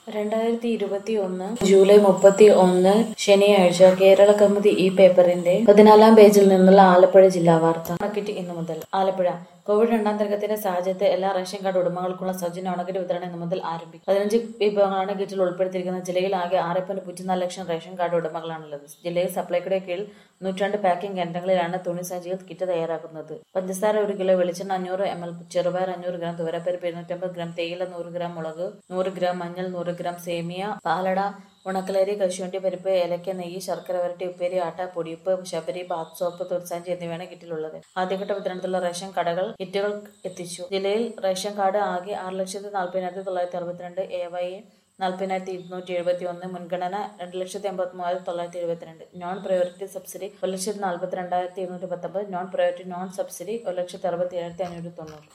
2021 July 31 ശനിയാഴ്ച കേരള കൗമുദി ഈ പേപ്പറിന്റെ 14-ാം പേജിൽ നിന്നുള്ള ആലപ്പുഴ ജില്ലാ വാർത്ത. ഓണക്കിറ്റ് ഇന്നു മുതൽ. ആലപ്പുഴ കോവിഡ് രണ്ടാം തരംഗത്തിന്റെ സാഹചര്യത്തിൽ എല്ലാ റേഷൻ കാർഡ് ഉടമകൾക്കുള്ള സൗജന്യ ഓണക്കിറ്റ് വിതരണം ഇന്നു മുതൽ ആരംഭിക്കും. 15 വിഭവങ്ങളാണ് കിറ്റിൽ ഉൾപ്പെടുത്തിയിരിക്കുന്നത്. ജില്ലയിൽ ആകെ 6.04 ലക്ഷം റേഷൻ കാർഡ് ഉടമകളാണുള്ളത്. ജില്ലയിൽ സപ്ലൈകോയുടെ കീഴിൽ 102 പാക്കിംഗ് കേന്ദ്രങ്ങളിലാണ് തുണിസഞ്ചികൾ കിറ്റ് തയ്യാറാക്കുന്നത്. പഞ്ചസാര 1 കിലോ, വെളിച്ചെണ്ണ 500 ml, ചെറുപയർ 500 ഗ്രാം, തുവരപ്പരിപ്പ് 250 ഗ്രാം, തേയില 100 ഗ്രാം, മുളക് 100 ഗ്രാം, മഞ്ഞൾ 100 ഗ്രാം, സേമിയ, പാലട, ഉണക്കലരി, കശുവണ്ടി പരിപ്പ്, ഏലക്ക, നെയ്യ്, ശർക്കര വരട്ടി, ഉപ്പേരി, ആട്ട, പൊടിയുപ്പ്, ശബരി, ബാത്ത് സോപ്പ്, തുണിസഞ്ചി എന്നിവയാണ് കിറ്റിലുള്ളത്. ആദ്യഘട്ട വിതരണത്തിലുള്ള റേഷൻ കടകൾ കിറ്റുകൾ എത്തിച്ചു. ജില്ലയിൽ റേഷൻ കാർഡ് ആകെ 6,40,962, AY 40,271, മുൻഗണന 2,83,972, non priority subsidy 1,42,219, non priority non subsidy 1,67,590.